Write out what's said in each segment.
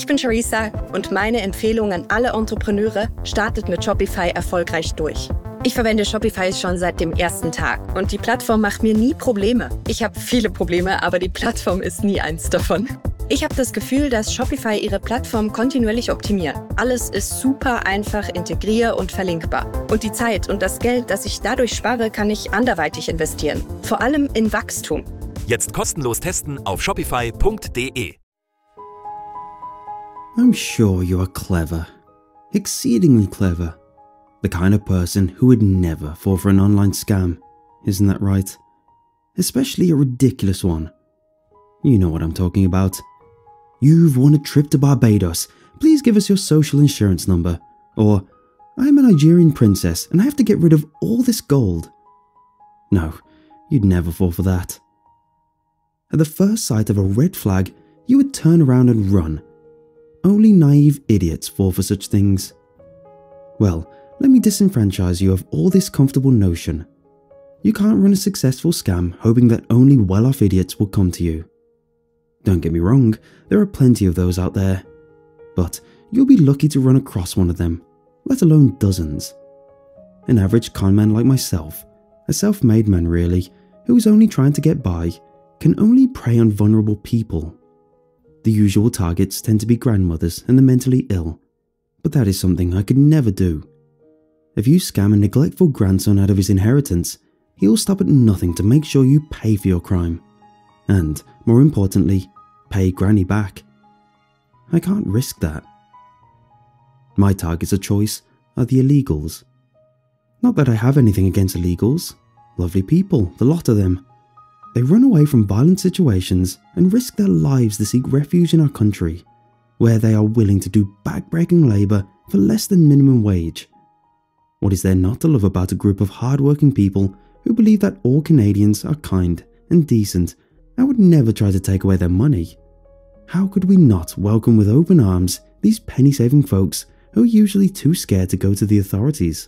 Ich bin Charissa und meine Empfehlung an alle Entrepreneure: startet mit Shopify erfolgreich durch. Ich verwende Shopify schon seit dem ersten Tag und die Plattform macht mir nie Probleme. Ich habe viele Probleme, aber die Plattform ist nie eins davon. Ich habe das Gefühl, dass Shopify ihre Plattform kontinuierlich optimiert. Alles ist super einfach integrier- und verlinkbar. Und die Zeit und das Geld, das ich dadurch spare, kann ich anderweitig investieren. Vor allem in Wachstum. Jetzt kostenlos testen auf shopify.de. I'm sure you are clever. Exceedingly clever. The kind of person who would never fall for an online scam, isn't that right? Especially a ridiculous one. You know what I'm talking about. You've won a trip to Barbados. Please give us your social insurance number. Or, I'm a Nigerian princess and I have to get rid of all this gold. No, you'd never fall for that. At the first sight of a red flag, you would turn around and run. Only naive idiots fall for such things. Well, let me disenfranchise you of all this comfortable notion. You can't run a successful scam hoping that only well-off idiots will come to you. Don't get me wrong, there are plenty of those out there. But you'll be lucky to run across one of them, let alone dozens. An average conman like myself, a self-made man really, who is only trying to get by, can only prey on vulnerable people. The usual targets tend to be grandmothers and the mentally ill, but that is something I could never do. If you scam a neglectful grandson out of his inheritance, he will stop at nothing to make sure you pay for your crime. And, more importantly, pay Granny back. I can't risk that. My targets of choice are the illegals. Not that I have anything against illegals. Lovely people, the lot of them. They run away from violent situations and risk their lives to seek refuge in our country, where they are willing to do backbreaking labour for less than minimum wage. What is there not to love about a group of hard-working people who believe that all Canadians are kind and decent and would never try to take away their money? How could we not welcome with open arms these penny-saving folks who are usually too scared to go to the authorities?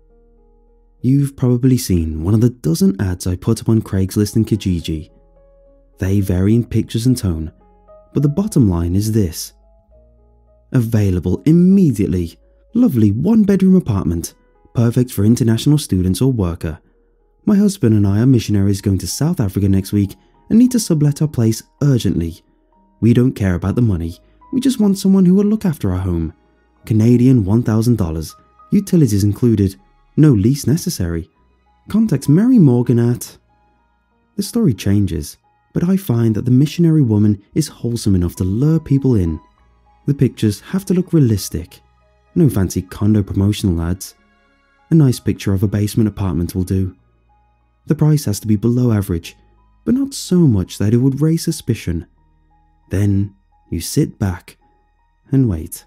You've probably seen one of the dozen ads I put up on Craigslist and Kijiji. They vary in pictures and tone, but the bottom line is this. Available immediately, lovely one-bedroom apartment, perfect for international students or worker. My husband and I are missionaries going to South Africa next week and need to sublet our place urgently. We don't care about the money, we just want someone who will look after our home. Canadian $1,000, utilities included, no lease necessary. Contact Mary Morgan at... The story changes, but I find that the missionary woman is wholesome enough to lure people in. The pictures have to look realistic. No fancy condo promotional ads. A nice picture of a basement apartment will do. The price has to be below average, but not so much that it would raise suspicion. Then you sit back and wait.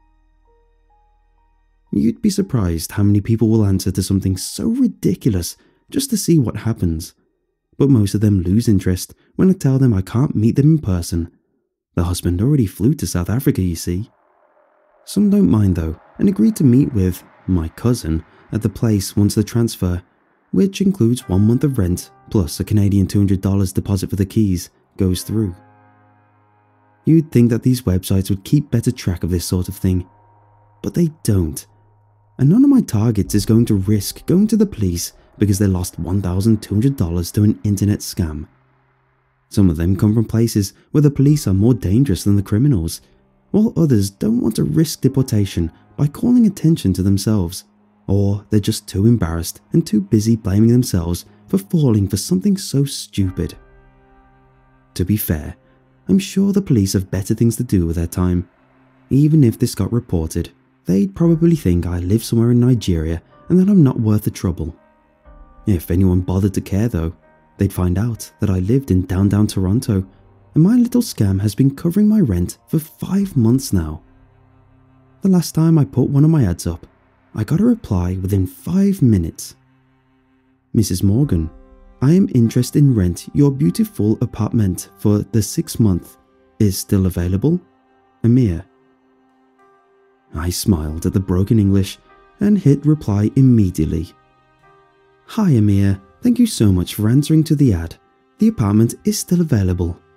You'd be surprised how many people will answer to something so ridiculous just to see what happens. But most of them lose interest when I tell them I can't meet them in person. The husband already flew to South Africa, you see. Some don't mind though and agree to meet with my cousin at the place once the transfer, which includes 1 month of rent plus a Canadian $200 deposit for the keys, goes through. You'd think that these websites would keep better track of this sort of thing, but they don't. And none of my targets is going to risk going to the police because they lost $1,200 to an internet scam. Some of them come from places where the police are more dangerous than the criminals, while others don't want to risk deportation by calling attention to themselves, or they're just too embarrassed and too busy blaming themselves for falling for something so stupid. To be fair, I'm sure the police have better things to do with their time. Even if this got reported, they'd probably think I live somewhere in Nigeria and that I'm not worth the trouble. If anyone bothered to care though, they'd find out that I lived in downtown Toronto and my little scam has been covering my rent for 5 months now. The last time I put one of my ads up, I got a reply within 5 minutes. Mrs. Morgan, I am interested in rent your beautiful apartment for the 6 month. Is still available? Amir. I smiled at the broken English and hit reply immediately. Hi Amir, thank you so much for answering to the ad. The apartment is still available,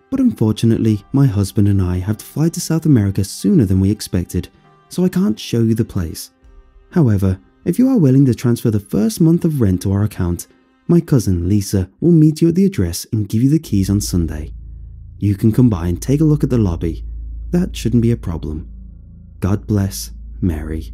But unfortunately, my husband and I have to fly to South America sooner than we expected, so I can't show you the place. However, if you are willing to transfer the first month of rent to our account, my cousin Lisa will meet you at the address and give you the keys on Sunday. You can come by and take a look at the lobby. That shouldn't be a problem. God bless, Mary.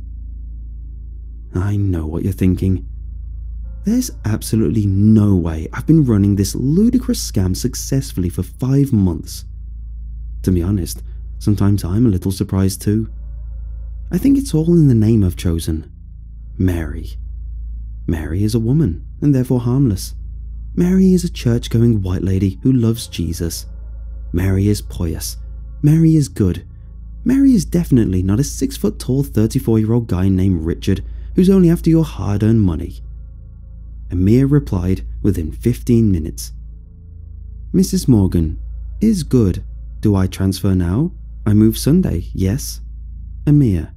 I know what you're thinking. There's absolutely no way I've been running this ludicrous scam successfully for 5 months. To be honest, sometimes I'm a little surprised too. I think it's all in the name I've chosen. Mary. Mary is a woman, and therefore harmless. Mary is a church-going white lady who loves Jesus. Mary is pious. Mary is good. Mary is definitely not a 6-foot-tall 34-year-old guy named Richard who's only after your hard-earned money. Amir replied within 15 minutes. Mrs. Morgan, is good. Do I transfer now? I move Sunday, yes? Amir.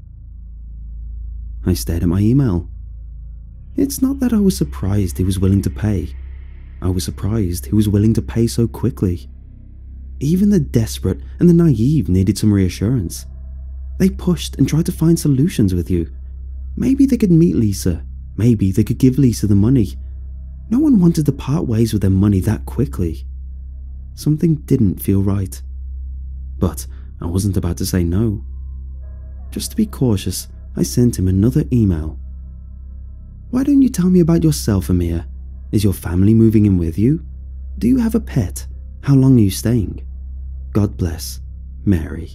I stared at my email. It's not that I was surprised he was willing to pay. I was surprised he was willing to pay so quickly. Even the desperate and the naive needed some reassurance. They pushed and tried to find solutions with you. Maybe they could meet Lisa. Maybe they could give Lisa the money. No one wanted to part ways with their money that quickly. Something didn't feel right. But I wasn't about to say no. Just to be cautious, I sent him another email. Why don't you tell me about yourself, Amir? Is your family moving in with you? Do you have a pet? How long are you staying? God bless, Mary.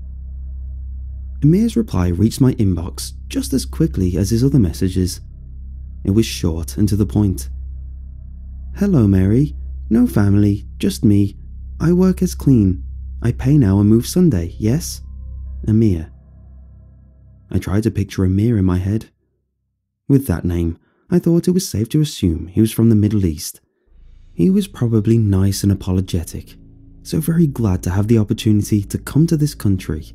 Amir's reply reached my inbox just as quickly as his other messages. It was short and to the point. Hello, Mary. No family, just me. I work as clean. I pay now and move Sunday, yes? Amir. I tried to picture Amir in my head. With that name, I thought it was safe to assume he was from the Middle East. He was probably nice and apologetic, so very glad to have the opportunity to come to this country.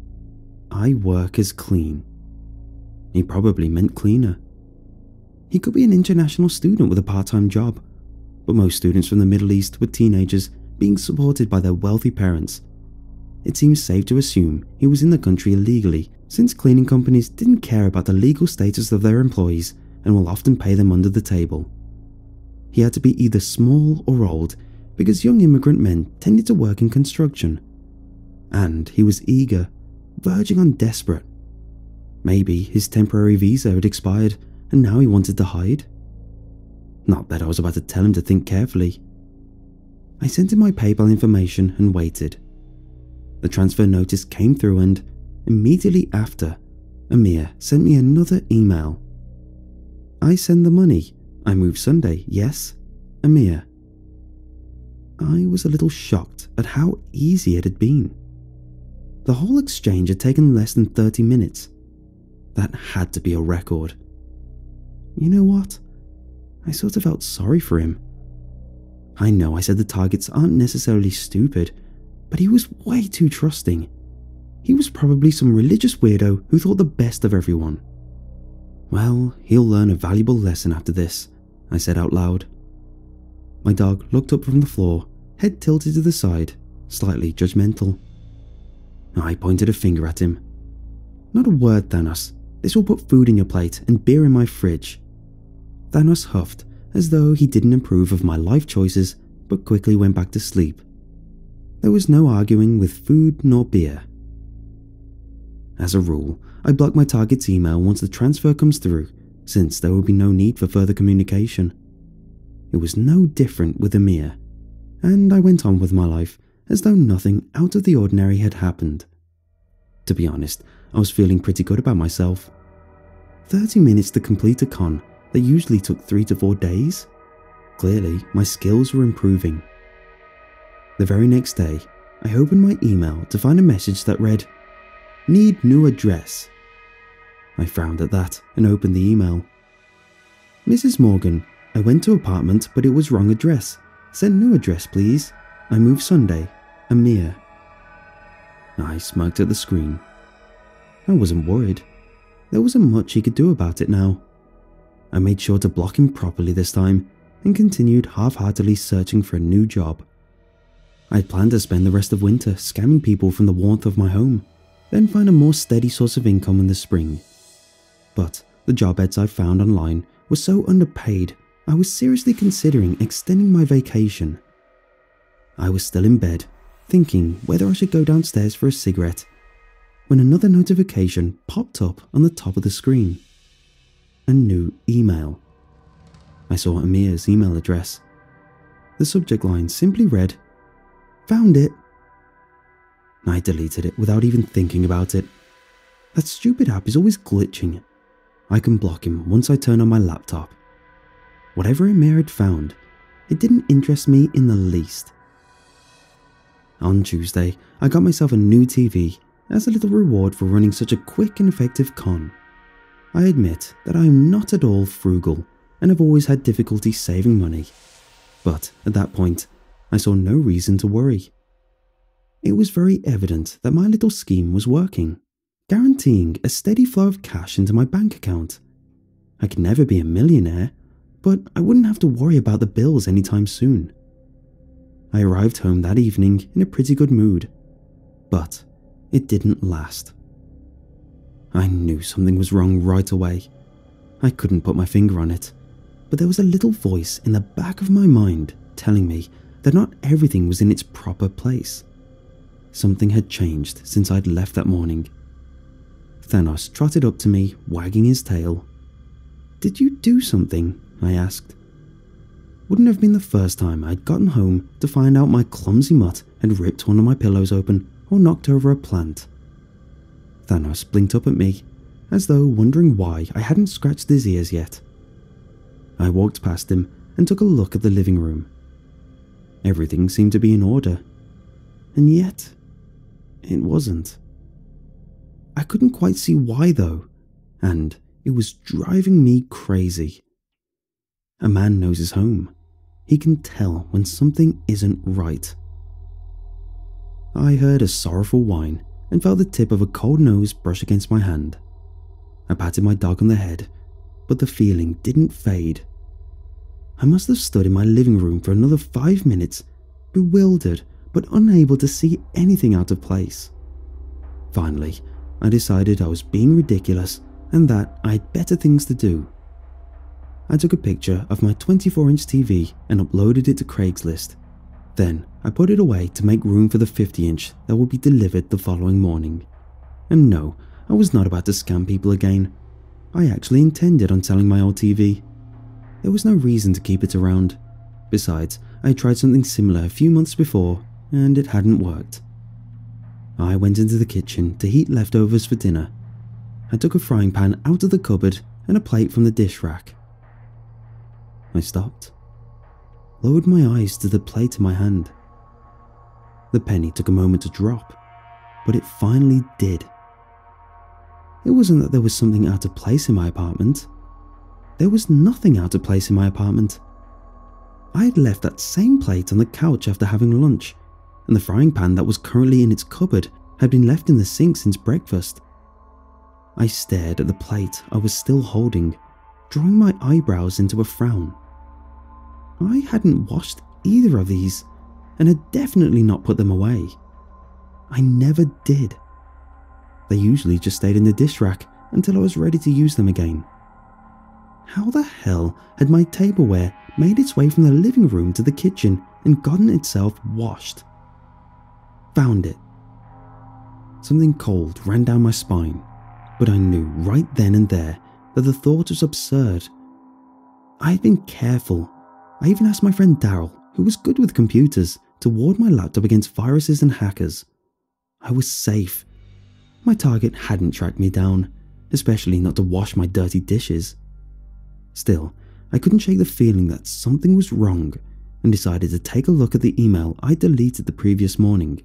I work as clean. He probably meant cleaner. He could be an international student with a part-time job, but most students from the Middle East were teenagers being supported by their wealthy parents. It seems safe to assume he was in the country illegally, since cleaning companies didn't care about the legal status of their employees and will often pay them under the table. He had to be either small or old, because young immigrant men tended to work in construction. And he was eager, verging on desperate. Maybe his temporary visa had expired and now he wanted to hide. Not that I was about to tell him to think carefully. I sent him my PayPal information and waited. The transfer notice came through and, immediately after, Amir sent me another email. I send the money. I move Sunday, yes? Amir. I was a little shocked at how easy it had been. The whole exchange had taken less than 30 minutes. That had to be a record. You know what? I sort of felt sorry for him. I know I said the targets aren't necessarily stupid, but he was way too trusting. He was probably some religious weirdo who thought the best of everyone. Well, he'll learn a valuable lesson after this, I said out loud. My dog looked up from the floor, head tilted to the side, slightly judgmental. I pointed a finger at him. Not a word, Thanos. This will put food in your plate and beer in my fridge. Thanos huffed as though he didn't approve of my life choices, but quickly went back to sleep. There was no arguing with food nor beer. As a rule, I block my target's email once the transfer comes through, since there will be no need for further communication. It was no different with Amir, and I went on with my life as though nothing out of the ordinary had happened. To be honest, I was feeling pretty good about myself. 30 minutes to complete a con that usually took 3 to 4 days? Clearly, my skills were improving. The very next day, I opened my email to find a message that read, "Need new address." I frowned at that and opened the email. "Mrs. Morgan, I went to apartment but it was wrong address. Send new address please. I move Sunday. Amir." I smirked at the screen. I wasn't worried. There wasn't much he could do about it now. I made sure to block him properly this time and continued half-heartedly searching for a new job. I'd planned to spend the rest of winter scamming people from the warmth of my home, then find a more steady source of income in the spring. But the job ads I found online were so underpaid, I was seriously considering extending my vacation. I was still in bed, thinking whether I should go downstairs for a cigarette, when another notification popped up on the top of the screen. A new email. I saw Amir's email address. The subject line simply read, "Found it." I deleted it without even thinking about it. That stupid app is always glitching. I can block him once I turn on my laptop. Whatever Amir had found, it didn't interest me in the least. On Tuesday, I got myself a new TV as a little reward for running such a quick and effective con. I admit that I am not at all frugal and have always had difficulty saving money. But at that point, I saw no reason to worry. It was very evident that my little scheme was working, guaranteeing a steady flow of cash into my bank account. I could never be a millionaire, but I wouldn't have to worry about the bills anytime soon. I arrived home that evening in a pretty good mood, but it didn't last. I knew something was wrong right away. I couldn't put my finger on it, but there was a little voice in the back of my mind telling me that not everything was in its proper place. Something had changed since I'd left that morning. Thanos trotted up to me, wagging his tail. "Did you do something?" I asked. Wouldn't have been the first time I'd gotten home to find out my clumsy mutt had ripped one of my pillows open or knocked over a plant. Thanos blinked up at me, as though wondering why I hadn't scratched his ears yet. I walked past him and took a look at the living room. Everything seemed to be in order, and yet it wasn't. I couldn't quite see why though, and it was driving me crazy. A man knows his home. He can tell when something isn't right. I heard a sorrowful whine and felt the tip of a cold nose brush against my hand. I patted my dog on the head, but the feeling didn't fade. I must have stood in my living room for another 5 minutes, bewildered but unable to see anything out of place. Finally, I decided I was being ridiculous and that I had better things to do. I took a picture of my 24-inch TV and uploaded it to Craigslist. Then I put it away to make room for the 50-inch that would be delivered the following morning. And no, I was not about to scam people again. I actually intended on selling my old TV. There was no reason to keep it around. Besides, I had tried something similar a few months before and it hadn't worked. I went into the kitchen to heat leftovers for dinner. I took a frying pan out of the cupboard and a plate from the dish rack. I stopped, lowered my eyes to the plate in my hand. The penny took a moment to drop, but it finally did. It wasn't that there was something out of place in my apartment. There was nothing out of place in my apartment. I had left that same plate on the couch after having lunch, and the frying pan that was currently in its cupboard had been left in the sink since breakfast. I stared at the plate I was still holding, drawing my eyebrows into a frown. I hadn't washed either of these, and had definitely not put them away. I never did. They usually just stayed in the dish rack until I was ready to use them again. How the hell had my tableware made its way from the living room to the kitchen and gotten itself washed? Found it. Something cold ran down my spine, but I knew right then and there that the thought was absurd. I had been careful. I even asked my friend Daryl, who was good with computers, to ward my laptop against viruses and hackers. I was safe. My target hadn't tracked me down, especially not to wash my dirty dishes. Still, I couldn't shake the feeling that something was wrong and decided to take a look at the email I deleted the previous morning.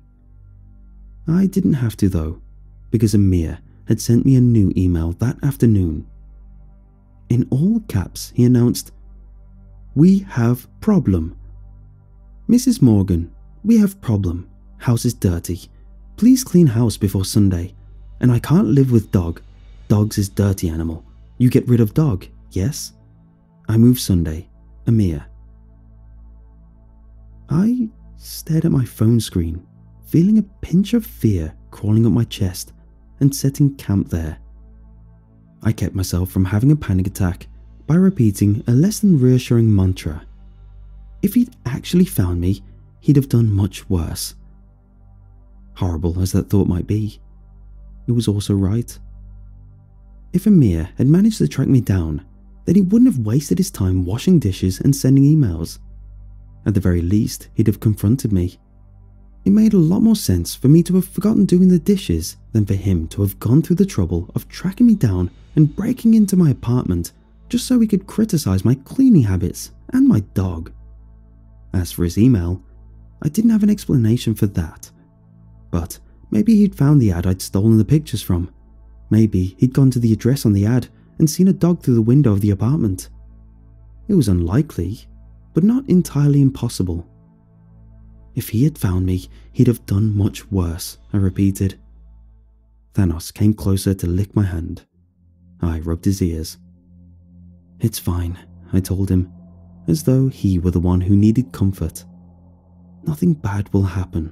I didn't have to though, because Amir had sent me a new email that afternoon. In all caps, he announced, "We have problem. Mrs. Morgan, we have problem. House is dirty. Please clean house before Sunday. And I can't live with dog. Dogs is dirty animal. You get rid of dog, yes? I move Sunday. Amir." I stared at my phone screen, feeling a pinch of fear crawling up my chest and setting camp there. I kept myself from having a panic attack by repeating a less than reassuring mantra. If he'd actually found me, he'd have done much worse. Horrible as that thought might be, it was also right. If Amir had managed to track me down, then he wouldn't have wasted his time washing dishes and sending emails. At the very least, he'd have confronted me. It made a lot more sense for me to have forgotten doing the dishes than for him to have gone through the trouble of tracking me down and breaking into my apartment just so he could criticize my cleaning habits and my dog. As for his email, I didn't have an explanation for that. But maybe he'd found the ad I'd stolen the pictures from. Maybe he'd gone to the address on the ad and seen a dog through the window of the apartment. It was unlikely, but not entirely impossible. If he had found me, he'd have done much worse, I repeated. Thanos came closer to lick my hand. I rubbed his ears. It's fine, I told him, as though he were the one who needed comfort. Nothing bad will happen.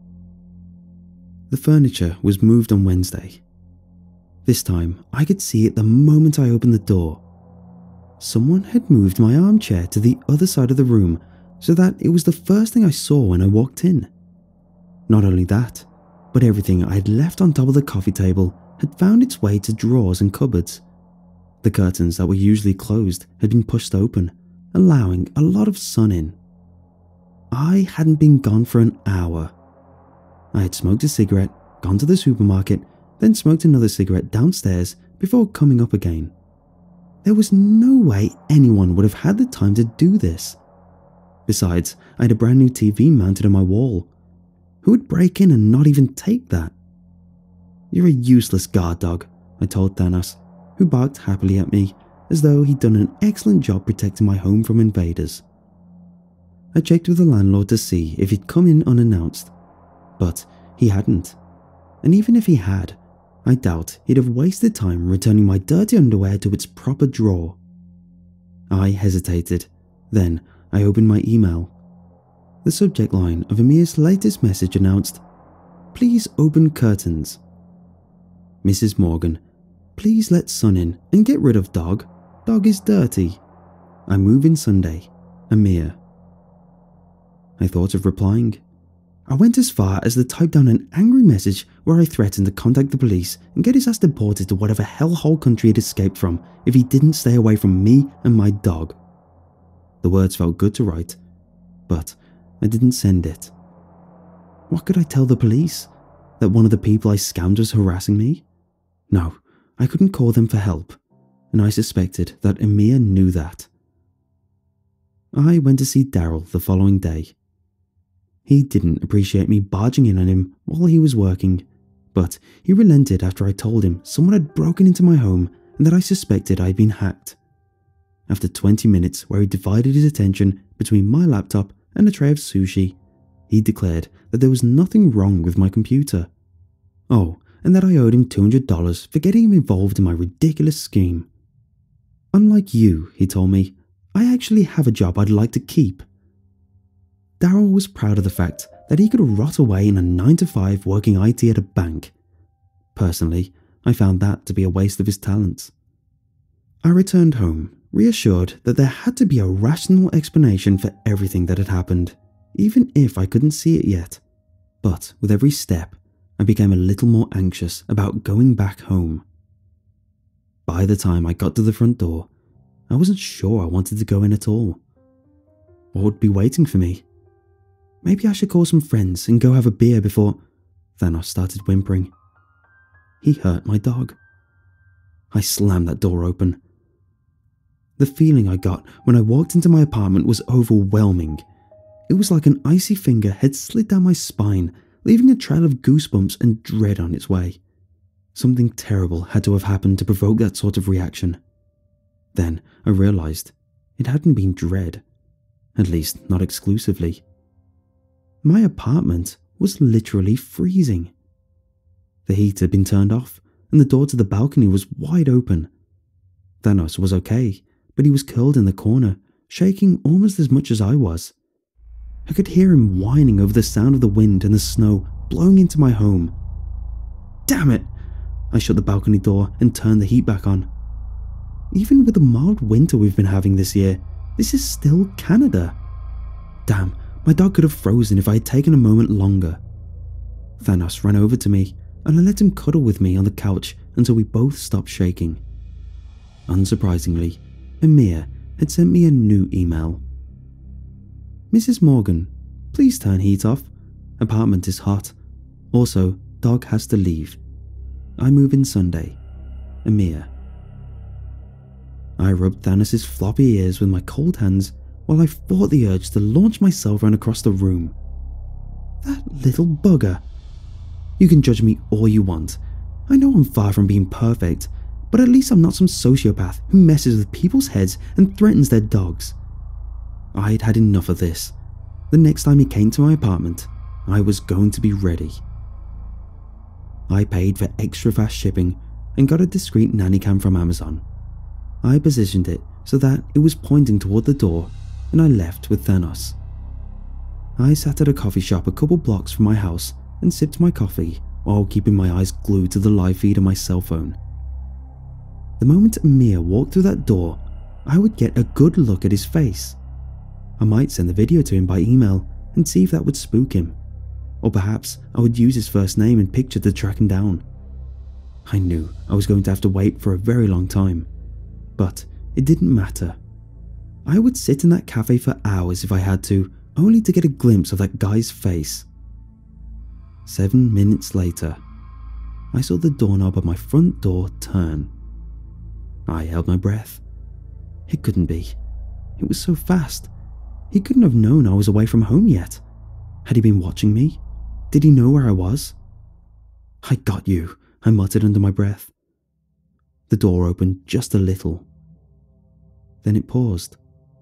The furniture was moved on Wednesday. This time, I could see it the moment I opened the door. Someone had moved my armchair to the other side of the room so that it was the first thing I saw when I walked in. Not only that, but everything I had left on top of the coffee table had found its way to drawers and cupboards. The curtains that were usually closed had been pushed open, allowing a lot of sun in. I hadn't been gone for an hour. I had smoked a cigarette, gone to the supermarket, then smoked another cigarette downstairs before coming up again. There was no way anyone would have had the time to do this. Besides, I had a brand new TV mounted on my wall. Who would break in and not even take that? You're a useless guard dog, I told Thanos, who barked happily at me as though he'd done an excellent job protecting my home from invaders. I checked with the landlord to see if he'd come in unannounced, but he hadn't. And even if he had, I doubt he'd have wasted time returning my dirty underwear to its proper drawer. I hesitated. Then I opened my email. The subject line of Amir's latest message announced, "Please open curtains. Mrs. Morgan, please let sun in and get rid of dog. Dog is dirty. I move in Sunday. Amir." I thought of replying. I went as far as to type down an angry message where I threatened to contact the police and get his ass deported to whatever hellhole country he'd escaped from if he didn't stay away from me and my dog. The words felt good to write, but I didn't send it. What could I tell the police? That one of the people I scammed was harassing me? No, I couldn't call them for help, and I suspected that Amir knew that. I went to see Daryl the following day. He didn't appreciate me barging in on him while he was working, but he relented after I told him someone had broken into my home and that I suspected I'd been hacked. After 20 minutes where he divided his attention between my laptop and a tray of sushi, he declared that there was nothing wrong with my computer. Oh, and that I owed him $200 for getting him involved in my ridiculous scheme. Unlike you, he told me, I actually have a job I'd like to keep. Daryl was proud of the fact that he could rot away in a 9-to-5 working IT at a bank. Personally, I found that to be a waste of his talents. I returned home, reassured that there had to be a rational explanation for everything that had happened, even if I couldn't see it yet. But with every step, I became a little more anxious about going back home. By the time I got to the front door, I wasn't sure I wanted to go in at all. What would be waiting for me? Maybe I should call some friends and go have a beer before... Thanos started whimpering. He hurt my dog. I slammed that door open. The feeling I got when I walked into my apartment was overwhelming. It was like an icy finger had slid down my spine, leaving a trail of goosebumps and dread on its way. Something terrible had to have happened to provoke that sort of reaction. Then I realized it hadn't been dread, at least not exclusively. My apartment was literally freezing. The heat had been turned off, and the door to the balcony was wide open. Thanos was okay, but he was curled in the corner, shaking almost as much as I was. I could hear him whining over the sound of the wind and the snow blowing into my home. Damn it! I shut the balcony door and turned the heat back on. Even with the mild winter we've been having this year, this is still Canada. Damn, my dog could have frozen if I had taken a moment longer. Thanos ran over to me and I let him cuddle with me on the couch until we both stopped shaking. Unsurprisingly, Amir had sent me a new email. Mrs. Morgan, please turn heat off. Apartment is hot. Also, dog has to leave. I move in Sunday. Amir. I rubbed Thanos' floppy ears with my cold hands while I fought the urge to launch my cell phone across the room. That little bugger. You can judge me all you want. I know I'm far from being perfect, but at least I'm not some sociopath who messes with people's heads and threatens their dogs. I'd had enough of this. The next time he came to my apartment, I was going to be ready. I paid for extra fast shipping and got a discreet nanny cam from Amazon. I positioned it so that it was pointing toward the door and I left with Thanos. I sat at a coffee shop a couple blocks from my house and sipped my coffee while keeping my eyes glued to the live feed on my cell phone. The moment Amir walked through that door, I would get a good look at his face. I might send the video to him by email and see if that would spook him. Or perhaps I would use his first name and picture to track him down. I knew I was going to have to wait for a very long time, but it didn't matter. I would sit in that cafe for hours if I had to, only to get a glimpse of that guy's face. 7 minutes later, I saw the doorknob of my front door turn. I held my breath. It couldn't be. It was so fast. He couldn't have known I was away from home yet. Had he been watching me? Did he know where I was? I got you, I muttered under my breath. The door opened just a little. Then it paused.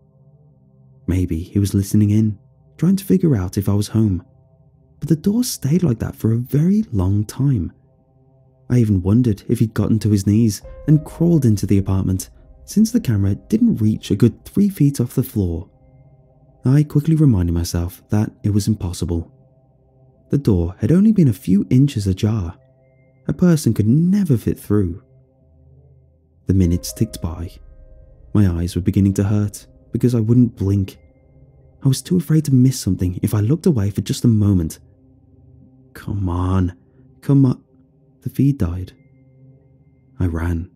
Maybe he was listening in, trying to figure out if I was home. But the door stayed like that for a very long time. I even wondered if he'd gotten to his knees and crawled into the apartment, since the camera didn't reach a good 3 feet off the floor. I quickly reminded myself that it was impossible. The door had only been a few inches ajar. A person could never fit through. The minutes ticked by. My eyes were beginning to hurt because I wouldn't blink. I was too afraid to miss something if I looked away for just a moment. Come on, come on. The feed died. I ran.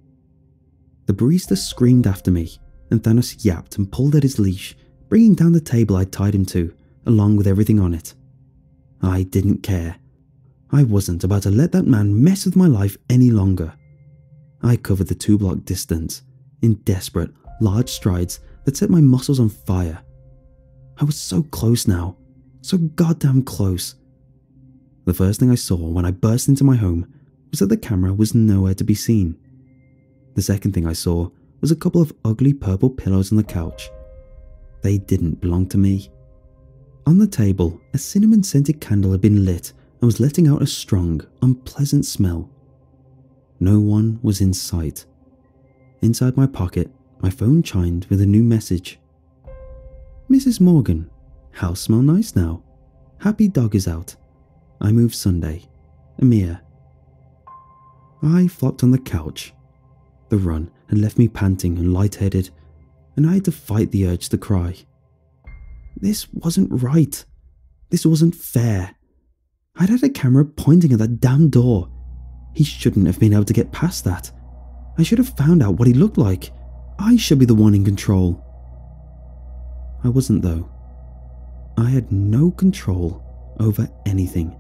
The barista screamed after me, and Thanos yapped and pulled at his leash, bringing down the table I'd tied him to, along with everything on it. I didn't care. I wasn't about to let that man mess with my life any longer. I covered the 2-block distance, in desperate, large strides that set my muscles on fire. I was so close now, so goddamn close. The first thing I saw when I burst into my home was that the camera was nowhere to be seen. The second thing I saw was a couple of ugly purple pillows on the couch. They didn't belong to me. On the table, a cinnamon-scented candle had been lit and was letting out a strong, unpleasant smell. No one was in sight. Inside my pocket, my phone chimed with a new message. Mrs. Morgan, house smell nice now. Happy dog is out. I move Sunday. Amir. I flopped on the couch. The run had left me panting and lightheaded, and I had to fight the urge to cry. This wasn't right. This wasn't fair. I'd had a camera pointing at that damn door. He shouldn't have been able to get past that. I should have found out what he looked like. I should be the one in control. I wasn't though. I had no control over anything.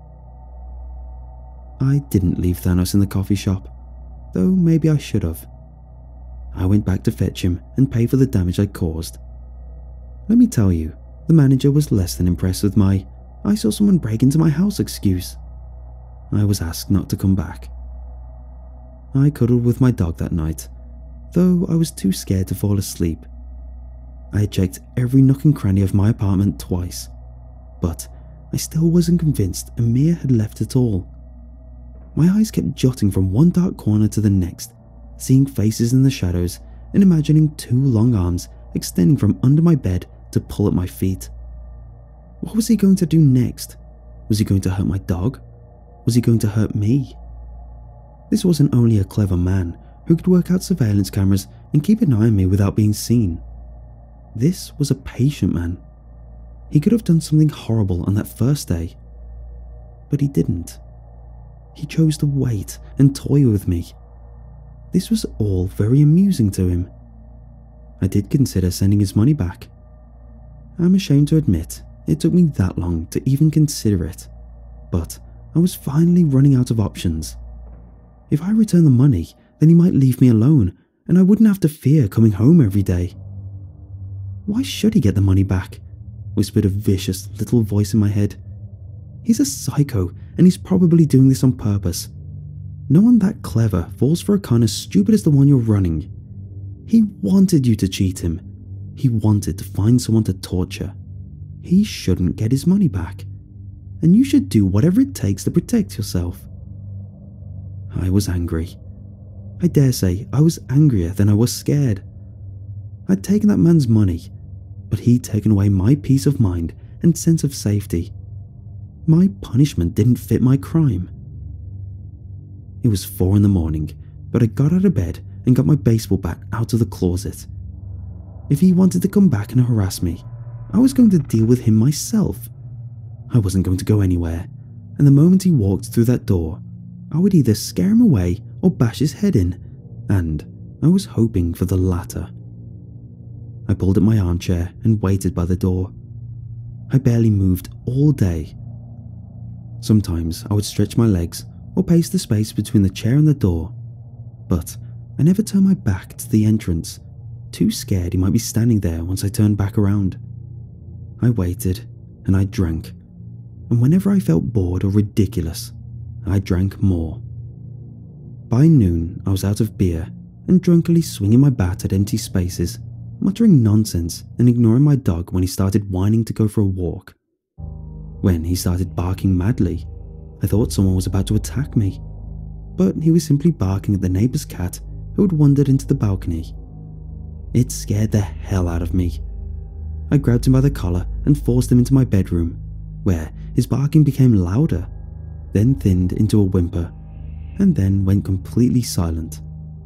I didn't leave Thanos in the coffee shop, though maybe I should have. I went back to fetch him and pay for the damage I'd caused. Let me tell you, the manager was less than impressed with my "I saw someone break into my house" excuse. I was asked not to come back. I cuddled with my dog that night, though I was too scared to fall asleep. I had checked every nook and cranny of my apartment twice, but I still wasn't convinced Amir had left at all. My eyes kept jutting from one dark corner to the next, seeing faces in the shadows and imagining 2 long arms extending from under my bed to pull at my feet. What was he going to do next? Was he going to hurt my dog? Was he going to hurt me? This wasn't only a clever man who could work out surveillance cameras and keep an eye on me without being seen. This was a patient man. He could have done something horrible on that first day, but he didn't. He chose to wait and toy with me. This was all very amusing to him. I did consider sending his money back. I'm ashamed to admit it took me that long to even consider it, but I was finally running out of options. If I returned the money, then he might leave me alone and I wouldn't have to fear coming home every day. Why should he get the money back? Whispered a vicious little voice in my head. He's a psycho and he's probably doing this on purpose. No one that clever falls for a con as stupid as the one you're running. He wanted you to cheat him. He wanted to find someone to torture. He shouldn't get his money back. And you should do whatever it takes to protect yourself. I was angry. I dare say I was angrier than I was scared. I'd taken that man's money, but he'd taken away my peace of mind and sense of safety. My punishment didn't fit my crime. It was 4 a.m, but I got out of bed and got my baseball bat out of the closet. If he wanted to come back and harass me, I was going to deal with him myself. I wasn't going to go anywhere, and the moment he walked through that door, I would either scare him away or bash his head in, and I was hoping for the latter. I pulled up my armchair and waited by the door. I barely moved all day. Sometimes I would stretch my legs or pace the space between the chair and the door, but I never turned my back to the entrance, too scared he might be standing there once I turned back around. I waited and I drank, and whenever I felt bored or ridiculous, I drank more. By noon, I was out of beer and drunkenly swinging my bat at empty spaces, muttering nonsense and ignoring my dog when he started whining to go for a walk. When he started barking madly, I thought someone was about to attack me, but he was simply barking at the neighbor's cat who had wandered into the balcony. It scared the hell out of me. I grabbed him by the collar and forced him into my bedroom, where his barking became louder, then thinned into a whimper, and then went completely silent.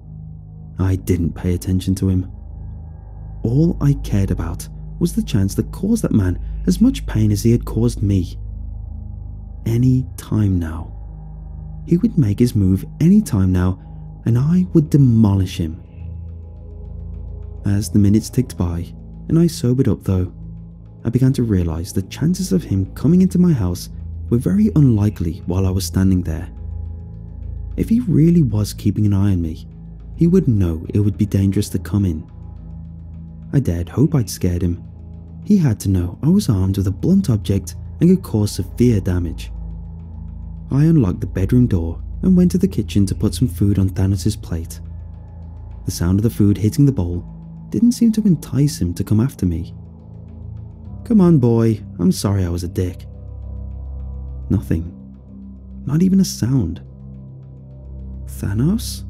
I didn't pay attention to him. All I cared about was the chance to cause that man as much pain as he had caused me. Any time now. He would make his move any time now, and I would demolish him. As the minutes ticked by, and I sobered up though, I began to realize the chances of him coming into my house were very unlikely while I was standing there. If he really was keeping an eye on me, he would know it would be dangerous to come in. I dared hope I'd scared him. He had to know I was armed with a blunt object and could cause severe damage. I unlocked the bedroom door and went to the kitchen to put some food on Thanos' plate. The sound of the food hitting the bowl didn't seem to entice him to come after me. "Come on, boy, I'm sorry I was a dick." Nothing. Not even a sound. Thanos?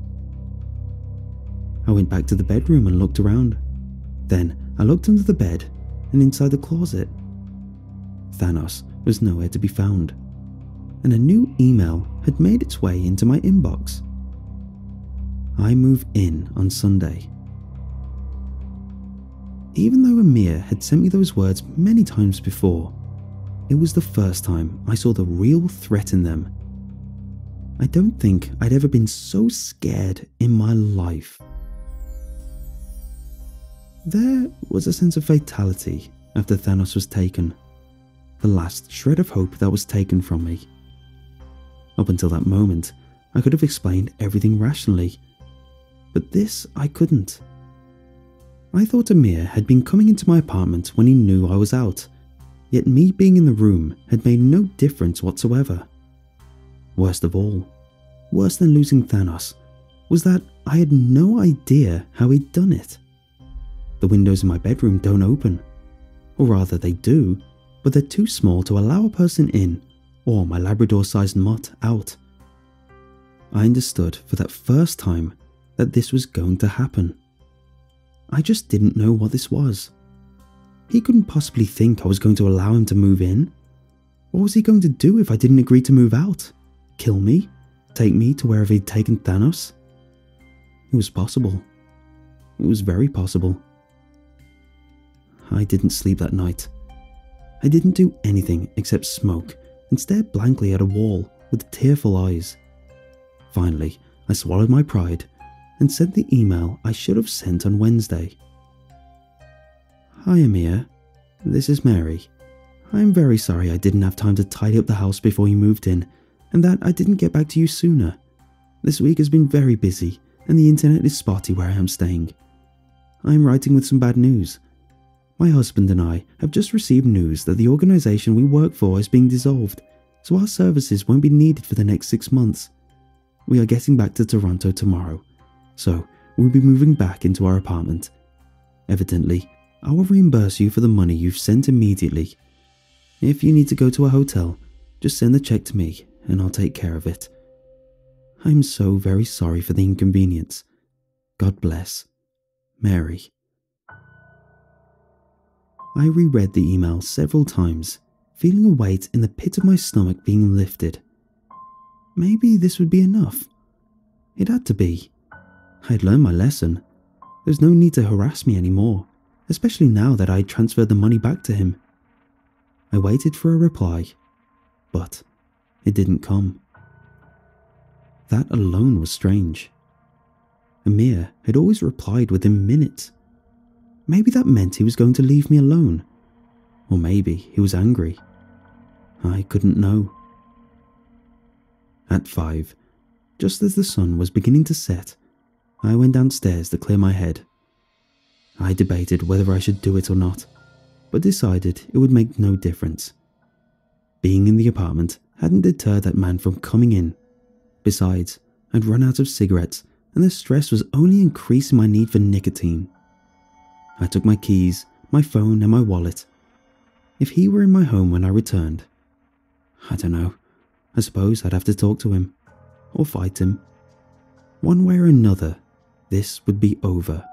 I went back to the bedroom and looked around. Then I looked under the bed and inside the closet. Thanos was nowhere to be found, and a new email had made its way into my inbox. I move in on Sunday. Even though Amir had sent me those words many times before, it was the first time I saw the real threat in them. I don't think I'd ever been so scared in my life. There was a sense of fatality after Thanos was taken, the last shred of hope that was taken from me. Up until that moment, I could have explained everything rationally, but this I couldn't. I thought Amir had been coming into my apartment when he knew I was out, yet me being in the room had made no difference whatsoever. Worst of all, worse than losing Thanos, was that I had no idea how he'd done it. The windows in my bedroom don't open, or rather they do, but they're too small to allow a person in or my Labrador-sized mutt out. I understood for that first time that this was going to happen. I just didn't know what this was. He couldn't possibly think I was going to allow him to move in. What was he going to do if I didn't agree to move out? Kill me? Take me to wherever he'd taken Thanos? It was possible. It was very possible. I didn't sleep that night. I didn't do anything except smoke and stare blankly at a wall with tearful eyes. Finally, I swallowed my pride and sent the email I should have sent on Wednesday. Hi Amir, this is Mary. I'm very sorry I didn't have time to tidy up the house before you moved in, and that I didn't get back to you sooner. This week has been very busy, and the internet is spotty where I am staying. I'm writing with some bad news. My husband and I have just received news that the organisation we work for is being dissolved, so our services won't be needed for the next 6 months. We are getting back to Toronto tomorrow, so we'll be moving back into our apartment. Evidently, I will reimburse you for the money you've sent immediately. If you need to go to a hotel, just send the check to me and I'll take care of it. I'm so very sorry for the inconvenience. God bless. Mary. I reread the email several times, feeling a weight in the pit of my stomach being lifted. Maybe this would be enough. It had to be. I had learned my lesson. There's no need to harass me anymore, especially now that I had transferred the money back to him. I waited for a reply, but it didn't come. That alone was strange. Amir had always replied within minutes. Maybe that meant he was going to leave me alone, or maybe he was angry. I couldn't know. At 5, just as the sun was beginning to set, I went downstairs to clear my head. I debated whether I should do it or not, but decided it would make no difference. Being in the apartment hadn't deterred that man from coming in. Besides, I'd run out of cigarettes and the stress was only increasing my need for nicotine. I took my keys, my phone and my wallet. If he were in my home when I returned, I don't know, I suppose I'd have to talk to him, or fight him. One way or another, this would be over.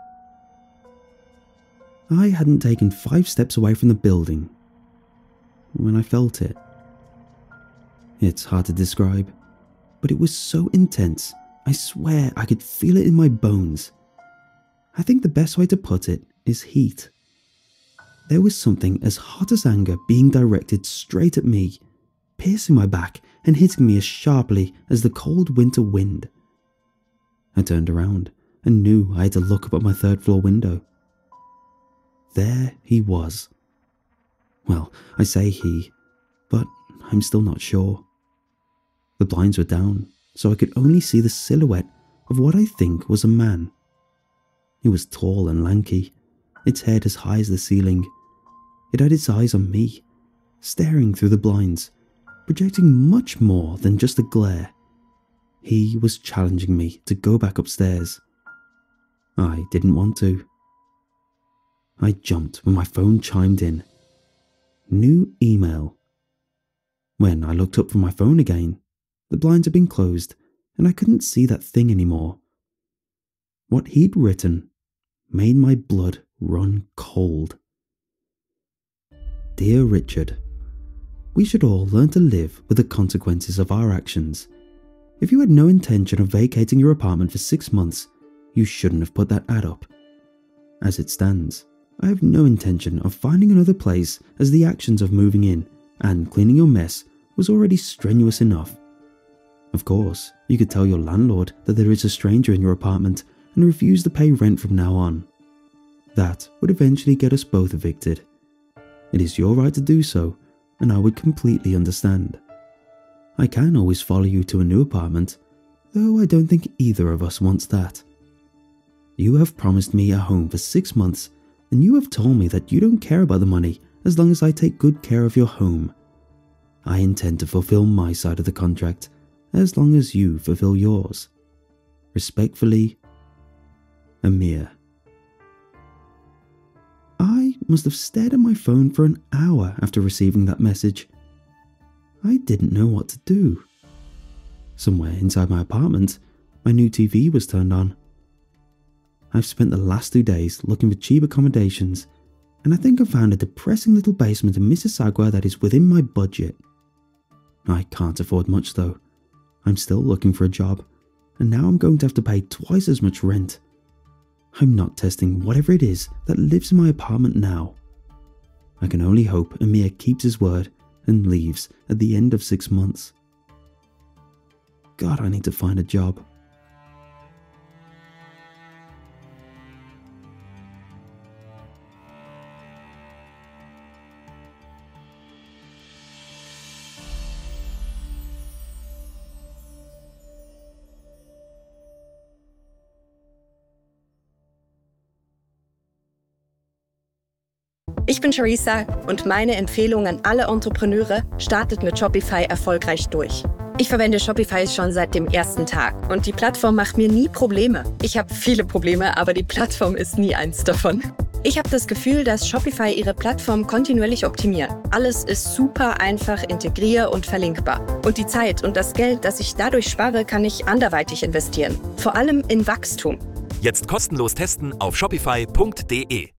I hadn't taken 5 steps away from the building when I felt it. It's hard to describe, but it was so intense, I swear I could feel it in my bones. I think the best way to put it is heat. There was something as hot as anger being directed straight at me, piercing my back and hitting me as sharply as the cold winter wind. I turned around and knew I had to look up at my 3rd floor window. There he was. Well, I say he, but I'm still not sure. The blinds were down, so I could only see the silhouette of what I think was a man. It was tall and lanky, its head as high as the ceiling. It had its eyes on me, staring through the blinds, projecting much more than just a glare. He was challenging me to go back upstairs. I didn't want to. I jumped when my phone chimed in. New email. When I looked up from my phone again, the blinds had been closed and I couldn't see that thing anymore. What he'd written made my blood run cold. Dear Richard, we should all learn to live with the consequences of our actions. If you had no intention of vacating your apartment for 6 months, you shouldn't have put that ad up. As it stands, I have no intention of finding another place, as the actions of moving in and cleaning your mess was already strenuous enough. Of course, you could tell your landlord that there is a stranger in your apartment and refuse to pay rent from now on. That would eventually get us both evicted. It is your right to do so, and I would completely understand. I can always follow you to a new apartment, though I don't think either of us wants that. You have promised me a home for 6 months, and you have told me that you don't care about the money as long as I take good care of your home. I intend to fulfill my side of the contract as long as you fulfill yours. Respectfully, Amir. I must have stared at my phone for an hour after receiving that message. I didn't know what to do. Somewhere inside my apartment, my new TV was turned on. I've spent the last 2 days looking for cheap accommodations, and I think I found a depressing little basement in Mississauga that is within my budget. I can't afford much though. I'm still looking for a job, and now I'm going to have to pay twice as much rent. I'm not testing whatever it is that lives in my apartment now. I can only hope Amir keeps his word and leaves at the end of 6 months. God, I need to find a job. Ich bin Charissa und meine Empfehlung an alle Entrepreneure: startet mit Shopify erfolgreich durch. Ich verwende Shopify schon seit dem ersten Tag und die Plattform macht mir nie Probleme. Ich habe viele Probleme, aber die Plattform ist nie eins davon. Ich habe das Gefühl, dass Shopify ihre Plattform kontinuierlich optimiert. Alles ist super einfach integrier- und verlinkbar. Und die Zeit und das Geld, das ich dadurch spare, kann ich anderweitig investieren. Vor allem in Wachstum. Jetzt kostenlos testen auf shopify.de.